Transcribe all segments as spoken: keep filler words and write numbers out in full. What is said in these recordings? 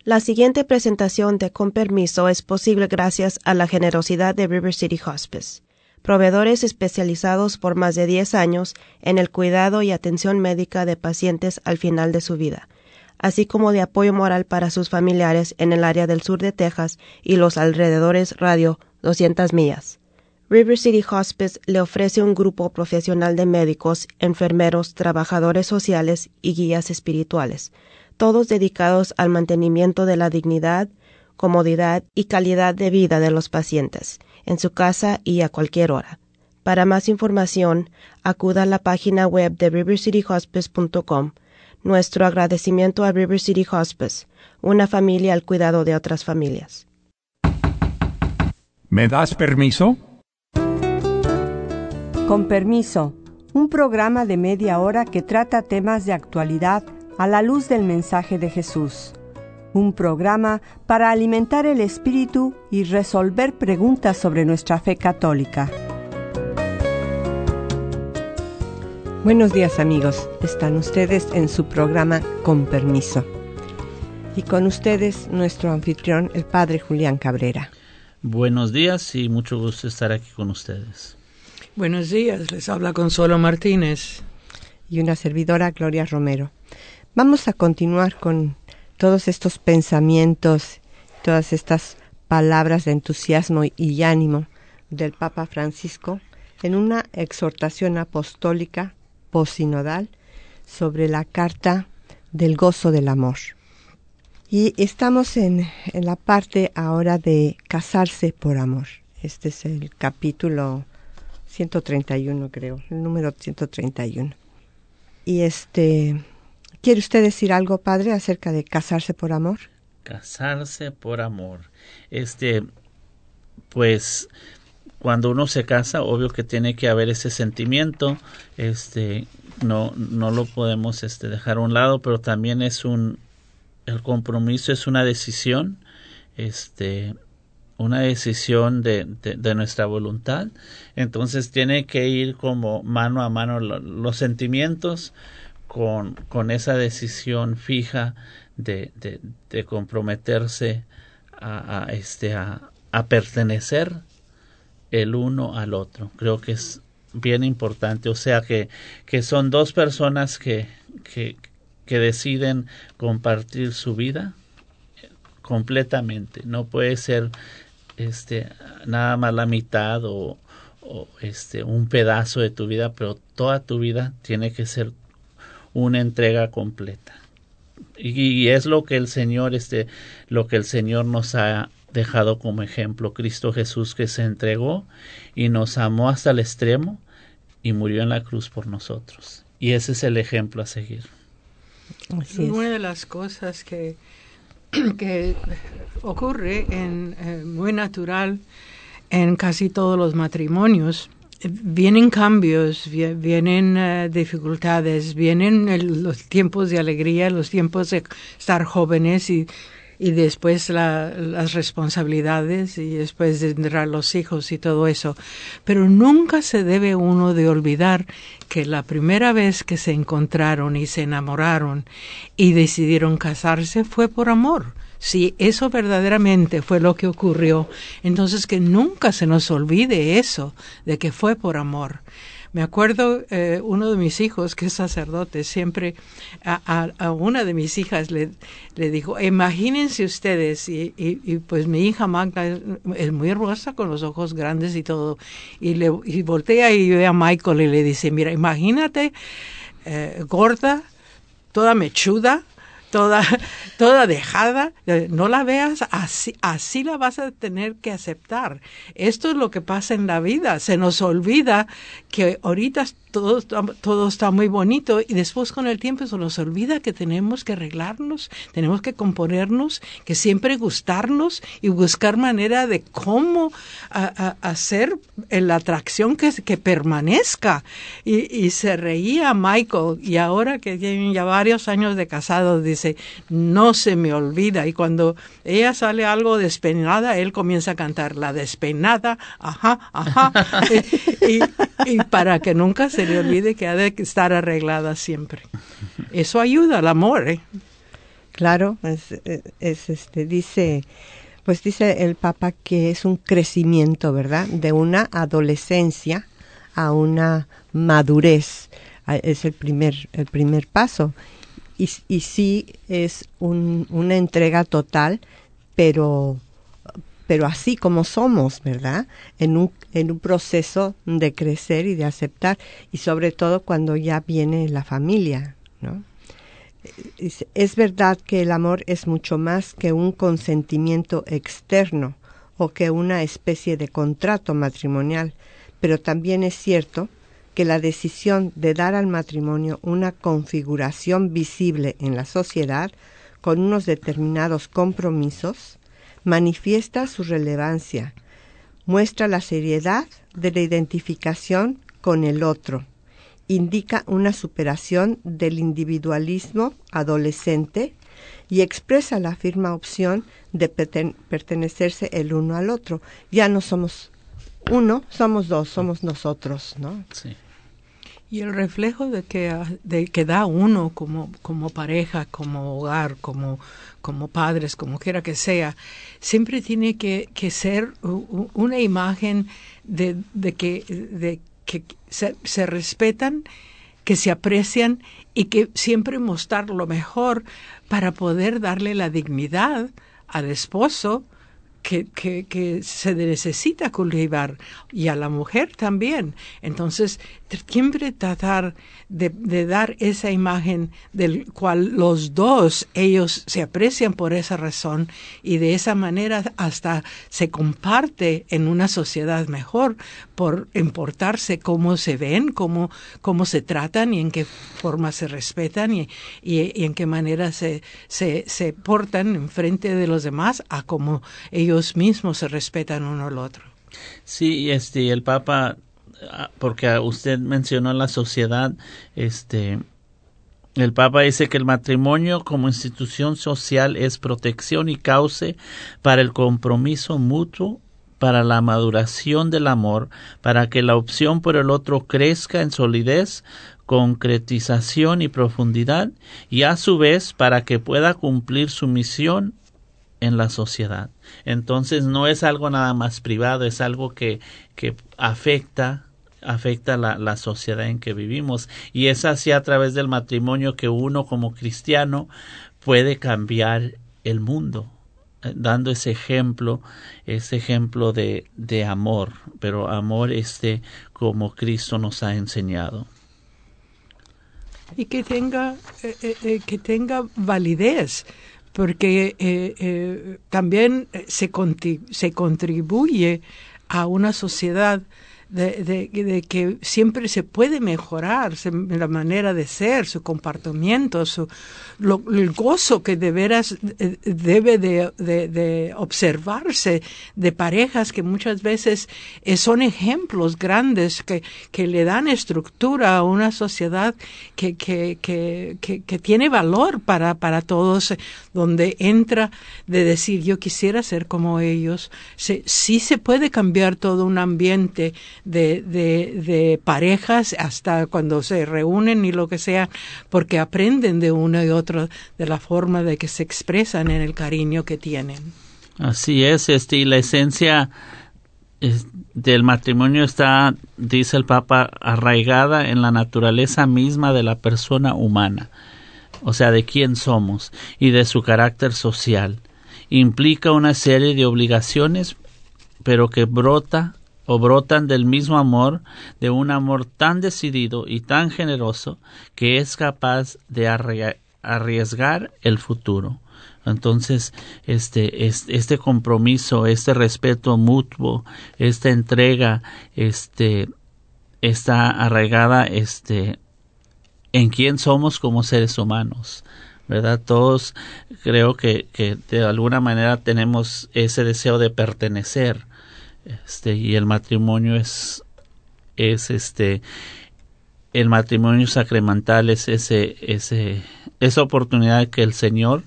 La siguiente presentación de Con Permiso es posible gracias a la generosidad de River City Hospice, proveedores especializados por más de diez años en el cuidado y atención médica de pacientes al final de su vida, así como de apoyo moral para sus familiares en el área del sur de Texas y los alrededores radio doscientas millas. River City Hospice le ofrece un grupo profesional de médicos, enfermeros, trabajadores sociales y guías espirituales, todos dedicados al mantenimiento de la dignidad, comodidad y calidad de vida de los pacientes, en su casa y a cualquier hora. Para más información, acuda a la página web de river city hospice punto com. Nuestro agradecimiento a River City Hospice, una familia al cuidado de otras familias. ¿Me das permiso? Con Permiso, un programa de media hora que trata temas de actualidad a la luz del mensaje de Jesús. Un programa para alimentar el espíritu y resolver preguntas sobre nuestra fe católica. Buenos días, amigos. Están ustedes en su programa Con Permiso. Y con ustedes nuestro anfitrión, el Padre Julián Cabrera. Buenos días y mucho gusto estar aquí con ustedes. Buenos días, les habla Consuelo Martínez. Y una servidora, Gloria Romero. Vamos a continuar con todos estos pensamientos, todas estas palabras de entusiasmo y ánimo del Papa Francisco en una exhortación apostólica posinodal sobre la carta del gozo del amor. Y estamos en, en la parte ahora de casarse por amor. Este es el capítulo ciento treinta y uno, creo, el número ciento treinta y uno. Y este, ¿quiere usted decir algo, padre, acerca de casarse por amor? Casarse por amor. Este, pues, cuando uno se casa, obvio que tiene que haber ese sentimiento, este, no, no lo podemos este, dejar a un lado, pero también es un, el compromiso es una decisión, este, una decisión de, de, de nuestra voluntad. Entonces tiene que ir como mano a mano lo, los sentimientos con, con esa decisión fija de, de, de comprometerse a, a, este, a, a pertenecer el uno al otro. Creo que es bien importante, o sea que, que son dos personas que, que, que deciden compartir su vida completamente. No puede ser este nada más la mitad o, o este un pedazo de tu vida, pero toda tu vida tiene que ser una entrega completa. Y, y es lo que el Señor este lo que el Señor nos ha dejado como ejemplo, Cristo Jesús, que se entregó y nos amó hasta el extremo y murió en la cruz por nosotros. Y ese es el ejemplo a seguir. Así es. Una de las cosas que que ocurre en eh, muy natural en casi todos los matrimonios. Vienen cambios, vi- vienen uh, dificultades, vienen el, los tiempos de alegría, los tiempos de estar jóvenes y, y después la, las responsabilidades y después tendrán los hijos y todo eso. Pero nunca se debe uno de olvidar que la primera vez que se encontraron y se enamoraron y decidieron casarse fue por amor. Si eso verdaderamente fue lo que ocurrió, entonces que nunca se nos olvide eso, de que fue por amor. Me acuerdo, eh, uno de mis hijos, que es sacerdote, siempre a, a, a una de mis hijas le, le dijo, imagínense ustedes, y, y, y pues mi hija Magda es, es muy hermosa, con los ojos grandes y todo, y, le, y voltea y ve a Michael y le dice, mira, imagínate, eh, gorda, toda mechuda, toda toda dejada, no la veas así, así la vas a tener que aceptar. Esto es lo que pasa en la vida, se nos olvida que ahorita todo, todo está muy bonito y después con el tiempo se nos olvida que tenemos que arreglarnos, tenemos que componernos, que siempre gustarnos y buscar manera de cómo a, a, hacer la atracción que, que permanezca. Y, y se reía Michael, y ahora que tienen ya varios años de casados, dice, no se me olvida. Y cuando ella sale algo despeinada, él comienza a cantar la despeinada, ajá, ajá, y, y para que nunca se le olvide que ha de estar arreglada siempre. Eso ayuda al amor, ¿eh? Claro, es, es este, dice, pues dice el Papa que es un crecimiento, ¿verdad? De una adolescencia a una madurez. Es el primer, el primer paso. Y, y sí es un, una entrega total, pero, pero así como somos, ¿verdad? En un, en un proceso de crecer y de aceptar, y sobre todo cuando ya viene la familia, ¿no? Es, es verdad que el amor es mucho más que un consentimiento externo o que una especie de contrato matrimonial, pero también es cierto que la decisión de dar al matrimonio una configuración visible en la sociedad con unos determinados compromisos manifiesta su relevancia, muestra la seriedad de la identificación con el otro, indica una superación del individualismo adolescente y expresa la firme opción de perten- pertenecerse el uno al otro. Ya no somos uno, somos dos, somos nosotros, ¿no? Sí. Y el reflejo de que, de que da uno como, como pareja, como hogar, como, como padres, como quiera que sea, siempre tiene que, que ser una imagen de, de que, de que se, se respetan, que se aprecian y que siempre mostrar lo mejor para poder darle la dignidad al esposo Que, que, que se necesita cultivar, y a la mujer también. Entonces, siempre tratar de, de dar esa imagen del cual los dos, ellos se aprecian por esa razón, y de esa manera hasta se comparte en una sociedad mejor por importarse cómo se ven, cómo, cómo se tratan y en qué forma se respetan y, y, y en qué manera se, se, se portan en frente de los demás a cómo ellos ellos mismos se respetan uno al otro. Sí, este, el Papa, porque usted mencionó la sociedad, este, el Papa dice que el matrimonio como institución social es protección y cauce para el compromiso mutuo, para la maduración del amor, para que la opción por el otro crezca en solidez, concretización y profundidad, y a su vez para que pueda cumplir su misión en la sociedad. Entonces no es algo nada más privado, es algo que, que afecta afecta la, la sociedad en que vivimos, y es así a través del matrimonio que uno como cristiano puede cambiar el mundo, dando ese ejemplo, ese ejemplo de, de amor, pero amor este como Cristo nos ha enseñado. Y que tenga, eh, eh, que tenga validez, porque eh, eh, también se, conti- se contribuye a una sociedad de, de, de que siempre se puede mejorar se, la manera de ser, su comportamiento, su, lo, el gozo que de veras eh, debe de, de, de observarse de parejas que muchas veces eh, son ejemplos grandes que, que le dan estructura a una sociedad que, que, que, que, que tiene valor para, para todos, donde entra de decir yo quisiera ser como ellos. Se, sí se puede cambiar todo un ambiente De, de, de parejas hasta cuando se reúnen y lo que sea, porque aprenden de uno y otro de la forma de que se expresan en el cariño que tienen. Así es, este, y la esencia es, del matrimonio está, dice el Papa, arraigada en la naturaleza misma de la persona humana, o sea, de quién somos y de su carácter social. Implica una serie de obligaciones, pero que brota o brotan del mismo amor, de un amor tan decidido y tan generoso que es capaz de arriesgar el futuro. Entonces, este, este compromiso, este respeto mutuo, esta entrega, este, está arraigada, este, en quién somos como seres humanos, ¿verdad? Todos creo que, que de alguna manera tenemos ese deseo de pertenecer. Este, y el matrimonio es, es este, el matrimonio sacramental es ese, ese, esa oportunidad que el Señor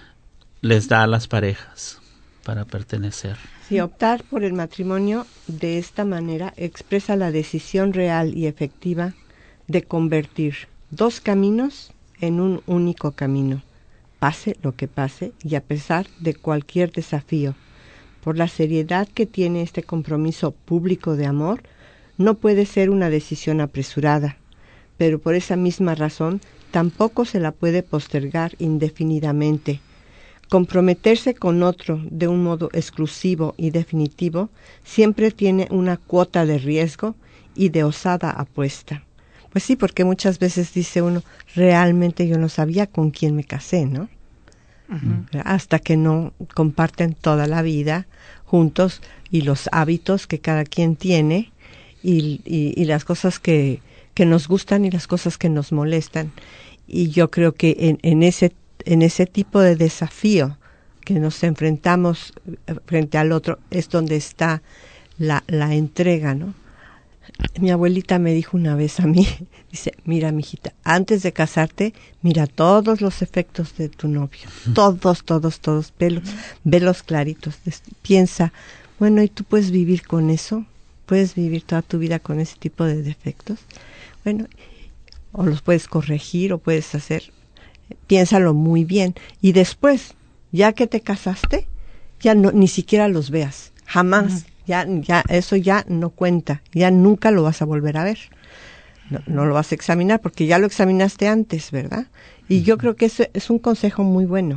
les da a las parejas para pertenecer. Sí, optar por el matrimonio de esta manera expresa la decisión real y efectiva de convertir dos caminos en un único camino, pase lo que pase y a pesar de cualquier desafío. Por la seriedad que tiene este compromiso público de amor, no puede ser una decisión apresurada, pero por esa misma razón tampoco se la puede postergar indefinidamente. Comprometerse con otro de un modo exclusivo y definitivo siempre tiene una cuota de riesgo y de osada apuesta. Pues sí, porque muchas veces dice uno, realmente yo no sabía con quién me casé, ¿no? Uh-huh. Hasta que no comparten toda la vida juntos y los hábitos que cada quien tiene y, y, y las cosas que, que nos gustan y las cosas que nos molestan. Y yo creo que en, en ese en ese tipo de desafío que nos enfrentamos frente al otro es donde está la, la entrega, ¿no? Mi abuelita me dijo una vez a mí, dice, mira, mijita, antes de casarte, mira todos los efectos de tu novio, todos, todos, todos, velos, velos claritos, piensa, bueno, ¿y tú puedes vivir con eso? ¿Puedes vivir toda tu vida con ese tipo de defectos? Bueno, o los puedes corregir o puedes hacer, piénsalo muy bien, y después, ya que te casaste, ya no, ni siquiera los veas, jamás. Uh-huh. Ya, ya, eso ya no cuenta, ya nunca lo vas a volver a ver, no, no lo vas a examinar porque ya lo examinaste antes, ¿verdad? Y yo creo que ese es un consejo muy bueno,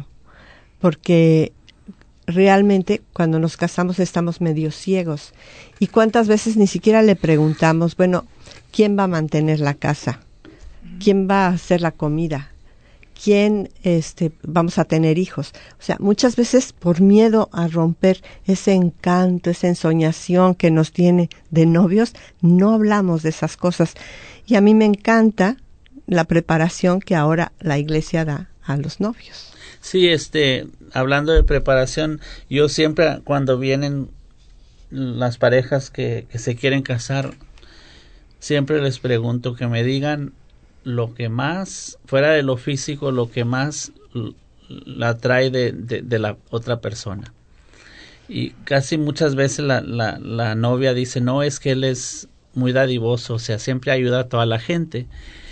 porque realmente cuando nos casamos estamos medio ciegos, y cuántas veces ni siquiera le preguntamos, bueno, ¿quién va a mantener la casa? ¿Quién va a hacer la comida? ¿Quién este, vamos a tener hijos? O sea, muchas veces por miedo a romper ese encanto, esa ensoñación que nos tiene de novios, no hablamos de esas cosas. Y a mí me encanta la preparación que ahora la iglesia da a los novios. Sí, este, hablando de preparación, yo siempre cuando vienen las parejas que, que se quieren casar, siempre les pregunto que me digan lo que más, fuera de lo físico, lo que más la atrae de, de, de la otra persona. Y casi muchas veces la, la, la novia dice, no, es que él es muy dadivoso, o sea, siempre ayuda a toda la gente.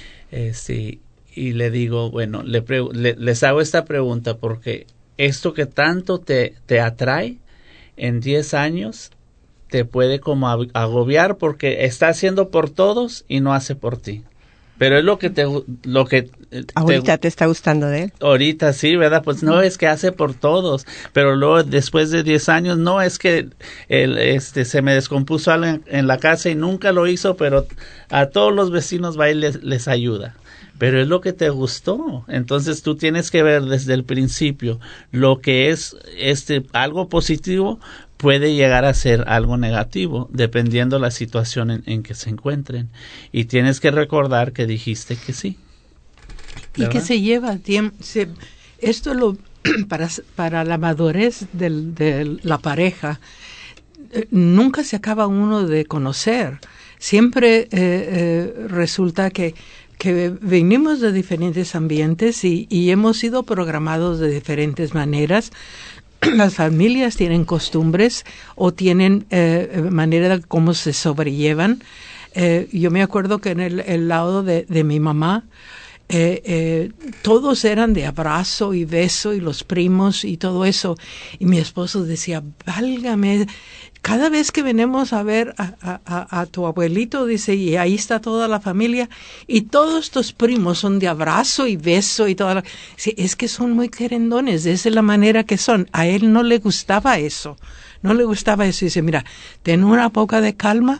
Este, y le digo, bueno, le, pre- le les hago esta pregunta porque esto que tanto te, te atrae, en diez años te puede como agobiar porque está haciendo por todos y no hace por ti. Pero es lo que te, lo que ahorita te, te está gustando de él. Ahorita sí, ¿verdad? Pues no, es que hace por todos, pero luego después de diez años, no, es que el, este, se me descompuso algo en, en la casa y nunca lo hizo, pero a todos los vecinos va y les, les ayuda. Pero es lo que te gustó. Entonces tú tienes que ver desde el principio lo que es este algo positivo puede llegar a ser algo negativo, dependiendo la situación en, en que se encuentren. Y tienes que recordar que dijiste que sí. ¿Verdad? Y que se lleva tiempo. Se, esto lo para, para la madurez del, de la pareja, eh, nunca se acaba uno de conocer. Siempre eh, eh, resulta que que venimos de diferentes ambientes y, y hemos sido programados de diferentes maneras. Las familias tienen costumbres o tienen eh, manera de cómo se sobrellevan. Eh, yo me acuerdo que en el, el lado de, de mi mamá, eh, eh, todos eran de abrazo y beso y los primos y todo eso. Y mi esposo decía, válgame, cada vez que venimos a ver a, a, a tu abuelito, dice, y ahí está toda la familia, y todos tus primos son de abrazo y beso y toda la... Sí, es que son muy querendones, esa es la manera que son. A él no le gustaba eso, no le gustaba eso. Y dice, mira, ten una poca de calma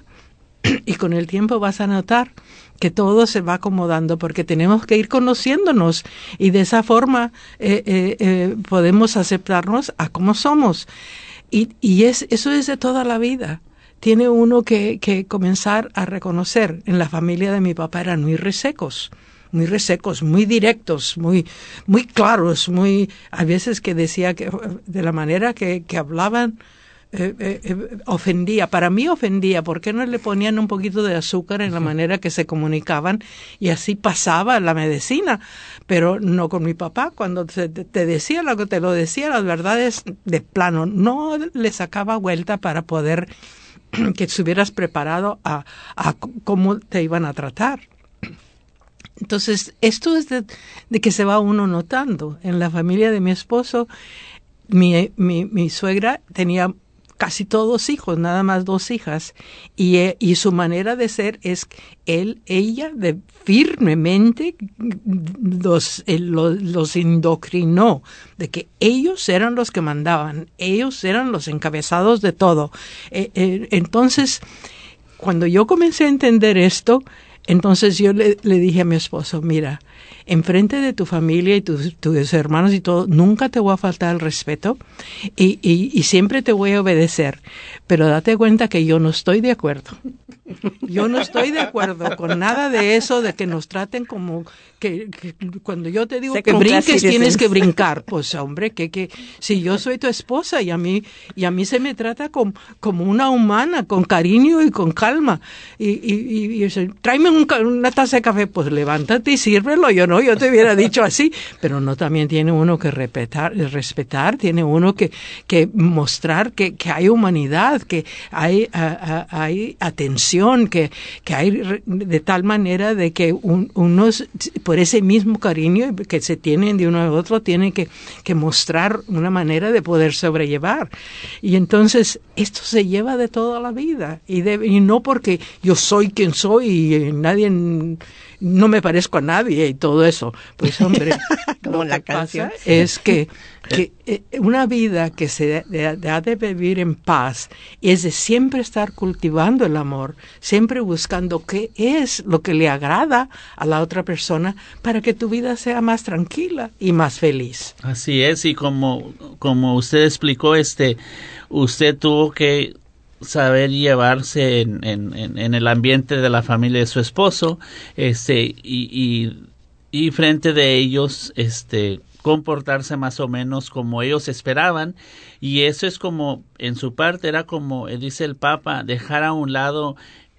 y con el tiempo vas a notar que todo se va acomodando porque tenemos que ir conociéndonos y de esa forma eh, eh, eh, podemos aceptarnos a como somos. Y, y es, eso es de toda la vida. Tiene uno que, que comenzar a reconocer. En la familia de mi papá eran muy resecos, muy resecos, muy directos, muy, muy claros, muy, a veces que decía que de la manera que, que hablaban, Eh, eh, ofendía, para mí ofendía, ¿por qué no le ponían un poquito de azúcar en la manera que se comunicaban y así pasaba la medicina? Pero no con mi papá, cuando te, te decía lo que te lo decía, las verdades de plano, no le sacaba vuelta para poder que estuvieras preparado a, a cómo te iban a tratar. Entonces, esto es de, de que se va uno notando. En la familia de mi esposo, mi, mi, mi suegra tenía casi todos hijos, nada más dos hijas, y, y su manera de ser es él, ella, de firmemente los, los, los indoctrinó, de que ellos eran los que mandaban, ellos eran los encabezados de todo. Eh, eh, entonces, cuando yo comencé a entender esto, entonces yo le, le dije a mi esposo, mira, enfrente de tu familia y tus, tus hermanos y todo, nunca te voy a faltar el respeto y, y, y siempre te voy a obedecer, pero date cuenta que yo no estoy de acuerdo. Yo no estoy de acuerdo con nada de eso, de que nos traten como que, que cuando yo te digo que brinques tienes que brincar. Pues hombre, que, que si yo soy tu esposa y a mí y a mí se me trata como, como una humana, con cariño y con calma. Y, y, y, y tráeme un, una taza de café, pues levántate y sírvelo. Yo no, yo te hubiera dicho así, pero no, también tiene uno que respetar, respetar tiene uno que, que mostrar que, que hay humanidad, que hay, a, a, hay atención, que, que hay de tal manera de que un, unos, por ese mismo cariño que se tienen de uno a otro, tienen que, que mostrar una manera de poder sobrellevar. Y entonces esto se lleva de toda la vida, y, de, y no porque yo soy quien soy y nadie, no me parezco a nadie y todo eso. Pues hombre, como lo la que canción. pasa es que, que eh, una vida que se de, de, ha de vivir en paz es de siempre estar cultivando el amor, siempre buscando qué es lo que le agrada a la otra persona para que tu vida sea más tranquila y más feliz. Así es, y como, como usted explicó, este, usted tuvo que saber llevarse en, en, en el ambiente de la familia de su esposo, este, y, y, y frente de ellos, este, comportarse más o menos como ellos esperaban, y eso es como, en su parte era como, dice el Papa, dejar a un lado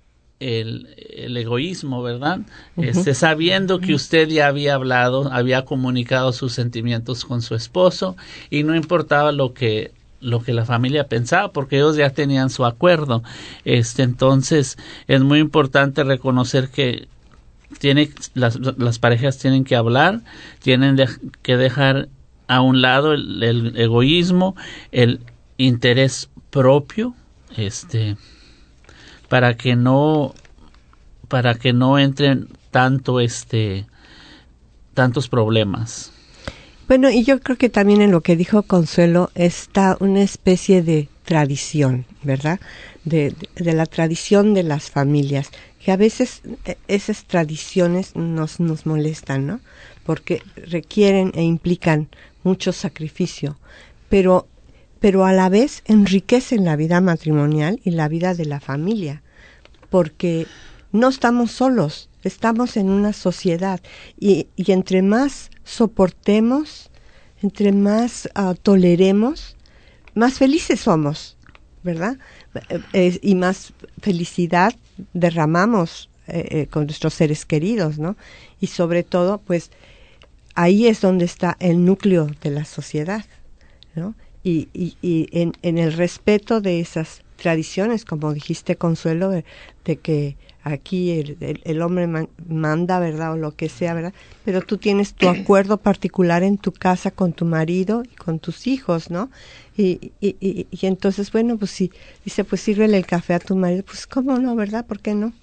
el, el egoísmo, ¿verdad? Uh-huh. Este, sabiendo que usted ya había hablado, había comunicado sus sentimientos con su esposo, y no importaba lo que lo que la familia pensaba, porque ellos ya tenían su acuerdo. Este, entonces es muy importante reconocer que tiene las, las parejas tienen que hablar, tienen de, que dejar a un lado el, el egoísmo, el interés propio, este, para que no para que no entren tanto este tantos problemas. Bueno, y yo creo que también en lo que dijo Consuelo está una especie de tradición, ¿verdad? De, de, de la tradición de las familias, que a veces esas tradiciones nos, nos molestan, ¿no? Porque requieren e implican mucho sacrificio, pero, pero a la vez enriquecen la vida matrimonial y la vida de la familia, porque no estamos solos, estamos en una sociedad, y, y entre más soportemos, entre más uh, toleremos, más felices somos, ¿verdad? Eh, y más felicidad derramamos eh, eh, con nuestros seres queridos, ¿no? Y sobre todo, pues, ahí es donde está el núcleo de la sociedad, ¿no? Y, y, y en, en el respeto de esas tradiciones, como dijiste, Consuelo, de, de que aquí el, el, el hombre man, manda, ¿verdad? O lo que sea, ¿verdad? Pero tú tienes tu acuerdo particular en tu casa con tu marido y con tus hijos, ¿no? Y, y, y, y entonces, bueno, pues si dice, pues sírvele el café a tu marido, pues cómo no, ¿verdad? ¿Por qué no?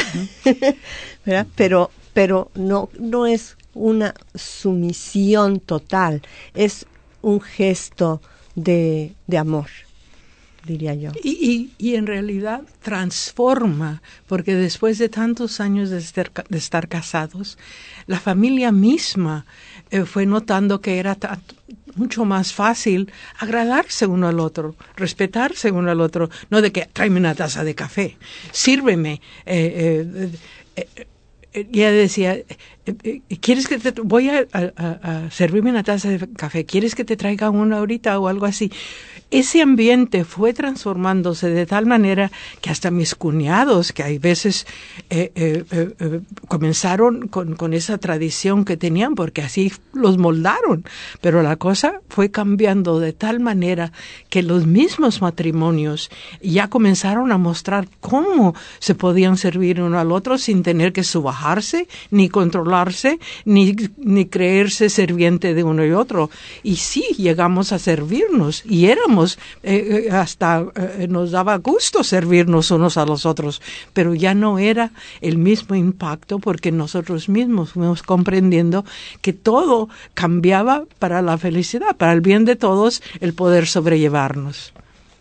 ¿Verdad? Pero, pero no, no es una sumisión total, es un gesto de, de amor, diría yo. Y, y, y en realidad transforma, porque después de tantos años de estar, de estar casados, la familia misma eh, fue notando que era t- mucho más fácil agradarse uno al otro, respetarse uno al otro, no de que tráeme una taza de café, sírveme, eh, eh, eh, eh, y ella decía, ¿quieres que te voy a, a, a servirme una taza de café? ¿Quieres que te traiga una ahorita o algo así? Ese ambiente fue transformándose de tal manera que hasta mis cuñados, que hay veces eh, eh, eh, comenzaron con, con esa tradición que tenían, porque así los moldaron, pero la cosa fue cambiando de tal manera que los mismos matrimonios ya comenzaron a mostrar cómo se podían servir uno al otro sin tener que subajar relajarse, ni controlarse, ni, ni creerse serviente de uno y otro. Y sí, llegamos a servirnos y éramos, eh, hasta eh, nos daba gusto servirnos unos a los otros, pero ya no era el mismo impacto porque nosotros mismos fuimos comprendiendo que todo cambiaba para la felicidad, para el bien de todos, el poder sobrellevarnos.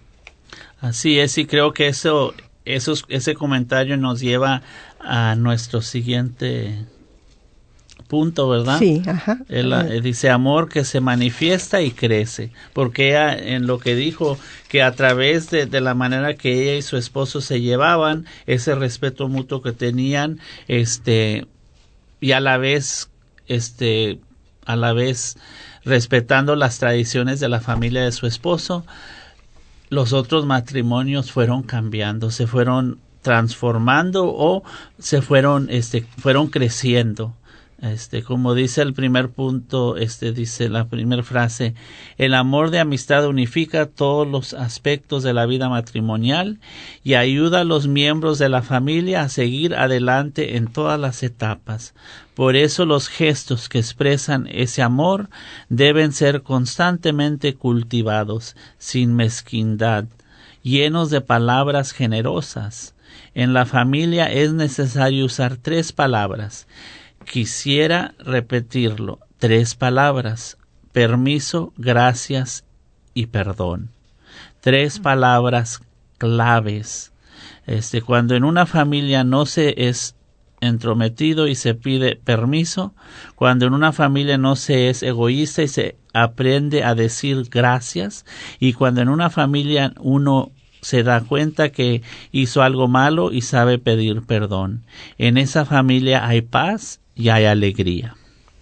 Así es, y creo que eso, esos, ese comentario nos lleva a nuestro siguiente punto, ¿verdad? Sí, ajá. Él, él dice amor que se manifiesta y crece, porque ella, en lo que dijo, que a través de, de la manera que ella y su esposo se llevaban, ese respeto mutuo que tenían, este, y a la vez, este, a la vez respetando las tradiciones de la familia de su esposo, los otros matrimonios fueron cambiando, se fueron transformando o se fueron, este, fueron creciendo. Este, como dice el primer punto, este, dice la primera frase, el amor de amistad unifica todos los aspectos de la vida matrimonial y ayuda a los miembros de la familia a seguir adelante en todas las etapas. Por eso los gestos que expresan ese amor deben ser constantemente cultivados, sin mezquindad, llenos de palabras generosas. En la familia es necesario usar tres palabras. Quisiera repetirlo. Tres palabras. Permiso, gracias y perdón. Tres palabras claves. Este, cuando en una familia no se es entrometido y se pide permiso, cuando en una familia no se es egoísta y se aprende a decir gracias, y cuando en una familia uno se da cuenta que hizo algo malo y sabe pedir perdón, en esa familia hay paz y hay alegría.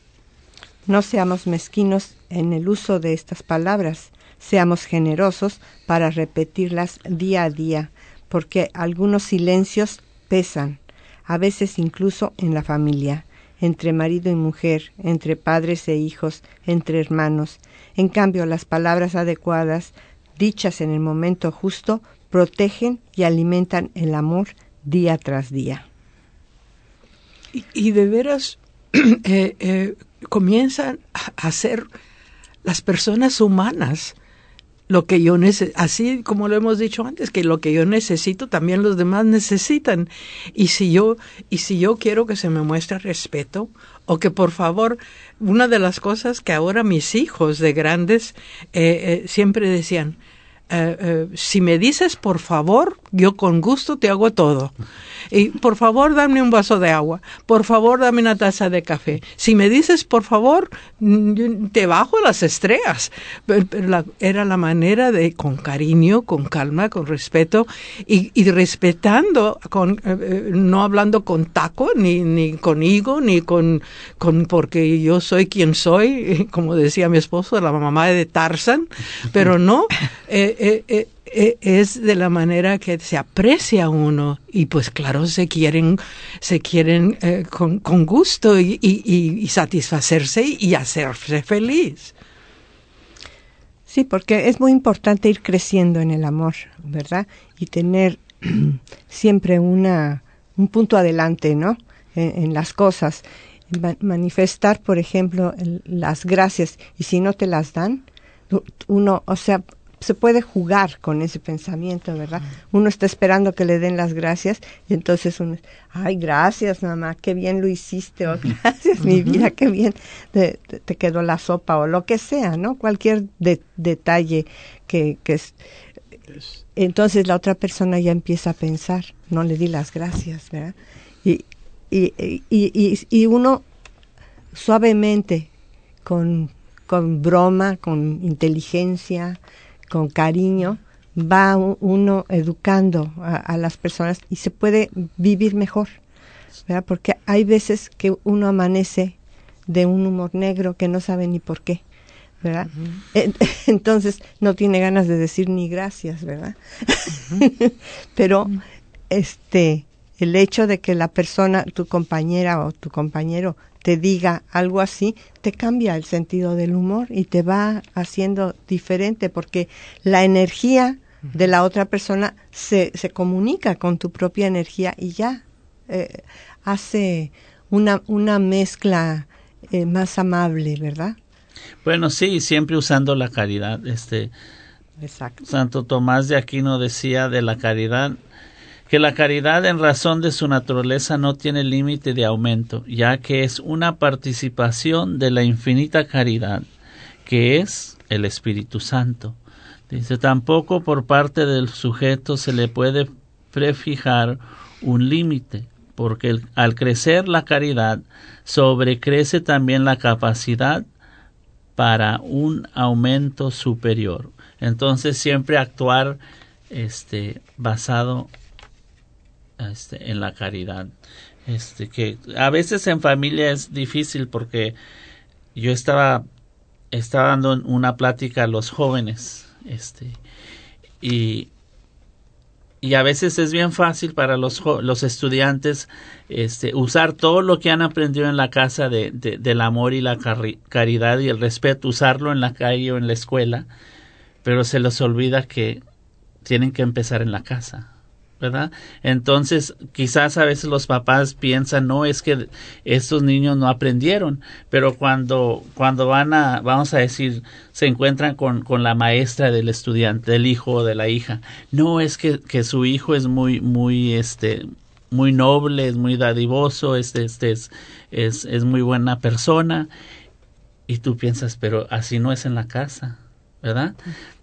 No seamos mezquinos en el uso de estas palabras, seamos generosos para repetirlas día a día, porque algunos silencios pesan, a veces incluso en la familia, entre marido y mujer, entre padres e hijos, entre hermanos. En cambio, las palabras adecuadas, dichas en el momento justo, protegen y alimentan el amor día tras día. Y, y de veras eh, eh, comienzan a ser las personas humanas lo que yo necesito, así como lo hemos dicho antes, que lo que yo necesito también los demás necesitan. Y si yo y si yo quiero que se me muestre respeto, o que por favor, una de las cosas que ahora mis hijos de grandes eh, eh, siempre decían, eh, eh, si me dices por favor, yo con gusto te hago todo. Y por favor, dame un vaso de agua. Por favor, dame una taza de café. Si me dices por favor, te bajo las estrellas. Pero, pero la, era la manera de, con cariño, con calma, con respeto y, y respetando, con, eh, no hablando con taco, ni, ni con higo, ni con, con porque yo soy quien soy, como decía mi esposo, la mamá de Tarzan, pero no, eh, eh, eh, es de la manera que se aprecia uno y pues claro se quieren se quieren eh, con, con gusto y, y, y satisfacerse y hacerse feliz. Sí, porque es muy importante ir creciendo en el amor, ¿verdad? Y tener siempre una un punto adelante, ¿no? En, en las cosas. Manifestar, por ejemplo, el, las gracias, y si no te las dan, uno, o sea, se puede jugar con ese pensamiento, ¿verdad? Uno está esperando que le den las gracias y entonces uno, ay, gracias mamá, qué bien lo hiciste, o gracias mi vida, qué bien te, te, te quedó la sopa, o lo que sea, ¿no? Cualquier de, detalle que, que es. Entonces la otra persona ya empieza a pensar, no le di las gracias, ¿verdad? Y, y, y, y, y uno suavemente, con, con broma, con inteligencia, con cariño, va uno educando a, a las personas y se puede vivir mejor, ¿verdad? Porque hay veces que uno amanece de un humor negro que no sabe ni por qué, ¿verdad? Uh-huh. Entonces no tiene ganas de decir ni gracias, ¿verdad? Uh-huh. Pero uh-huh. este el hecho de que la persona, tu compañera o tu compañero, te diga algo así, te cambia el sentido del humor y te va haciendo diferente, porque la energía de la otra persona se, se comunica con tu propia energía y ya eh, hace una, una mezcla eh, más amable, ¿verdad? Bueno, sí, siempre usando la caridad. Este, Exacto. Santo Tomás de Aquino decía de la caridad que la caridad en razón de su naturaleza no tiene límite de aumento, ya que es una participación de la infinita caridad, que es el Espíritu Santo. Dice, tampoco por parte del sujeto se le puede prefijar un límite, porque el, al crecer la caridad, sobrecrece también la capacidad para un aumento superior. Entonces siempre actuar este basado este en la caridad. Este que a veces en familia es difícil, porque yo estaba estaba dando una plática a los jóvenes, este y y a veces es bien fácil para los los estudiantes este usar todo lo que han aprendido en la casa de, de del amor y la cari- caridad y el respeto, usarlo en la calle o en la escuela, pero se les olvida que tienen que empezar en la casa, ¿verdad? Entonces, quizás a veces los papás piensan, no, es que estos niños no aprendieron, pero cuando cuando van a, vamos a decir, se encuentran con, con la maestra del estudiante, del hijo o de la hija, no, es que, que su hijo es muy, muy, este, muy noble, es muy dadivoso, este, este es, es, es muy buena persona, y tú piensas, pero así no es en la casa, ¿verdad?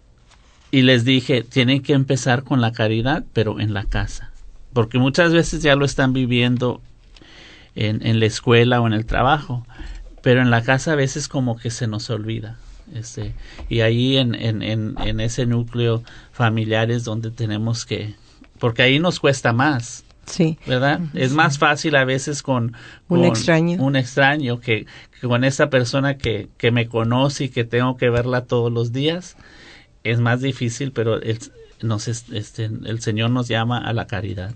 Y les dije, tienen que empezar con la caridad, pero en la casa, porque muchas veces ya lo están viviendo en, en la escuela o en el trabajo, pero en la casa a veces como que se nos olvida. Este, y ahí en, en, en, en ese núcleo familiar es donde tenemos que, porque ahí nos cuesta más. Sí. ¿Verdad? Uh-huh. Es más fácil a veces con, con un extraño, un extraño que, que con esa persona que, que me conoce y que tengo que verla todos los días. Es más difícil, pero el, nos, este, el Señor nos llama a la caridad.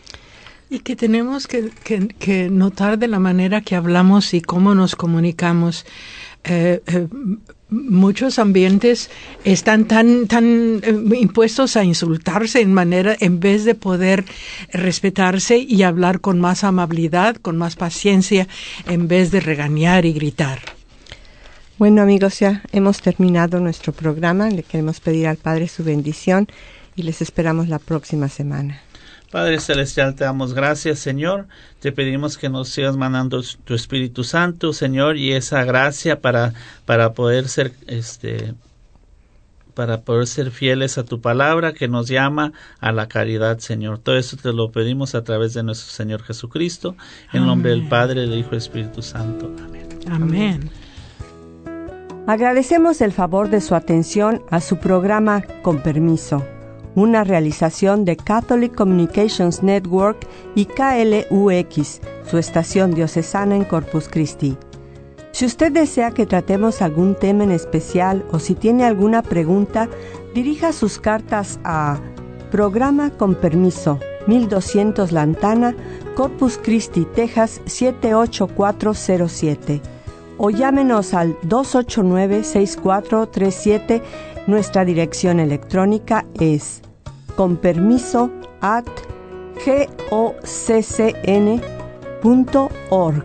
Y que tenemos que, que, que notar de la manera que hablamos y cómo nos comunicamos. Eh, eh, muchos ambientes están tan tan eh, impuestos a insultarse en manera en vez de poder respetarse y hablar con más amabilidad, con más paciencia, en vez de regañar y gritar. Bueno, amigos, ya hemos terminado nuestro programa. Le queremos pedir al Padre su bendición y les esperamos la próxima semana. Padre Celestial, te damos gracias, Señor. Te pedimos que nos sigas mandando tu Espíritu Santo, Señor, y esa gracia para, para poder ser este para poder ser fieles a tu palabra que nos llama a la caridad, Señor. Todo eso te lo pedimos a través de nuestro Señor Jesucristo, en Amén. Nombre del Padre, del Hijo y del Espíritu Santo. Amén. Amén. Agradecemos el favor de su atención a su programa Con Permiso, una realización de Catholic Communications Network y K L U X, su estación diocesana en Corpus Christi. Si usted desea que tratemos algún tema en especial o si tiene alguna pregunta, dirija sus cartas a Programa Con Permiso, mil doscientos Lantana, Corpus Christi, Texas siete ocho cuatro cero siete. O llámenos al dos ocho nueve, seis cuatro tres siete. Nuestra dirección electrónica es conpermiso at goccn punto org.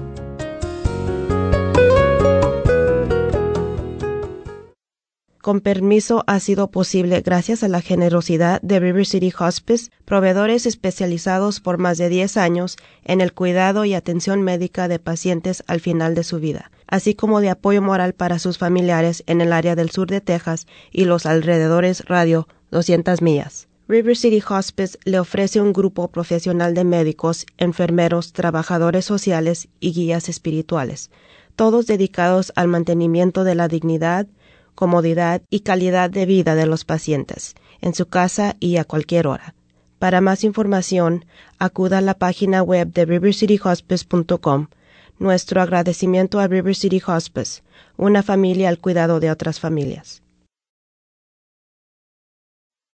Con Permiso ha sido posible gracias a la generosidad de River City Hospice, proveedores especializados por más de diez años en el cuidado y atención médica de pacientes al final de su vida, así como de apoyo moral para sus familiares en el área del sur de Texas y los alrededores radio doscientas millas. River City Hospice le ofrece un grupo profesional de médicos, enfermeros, trabajadores sociales y guías espirituales, todos dedicados al mantenimiento de la dignidad, comodidad y calidad de vida de los pacientes, en su casa y a cualquier hora. Para más información, acuda a la página web de river city hospice punto com. Nuestro agradecimiento a River City Hospice, una familia al cuidado de otras familias.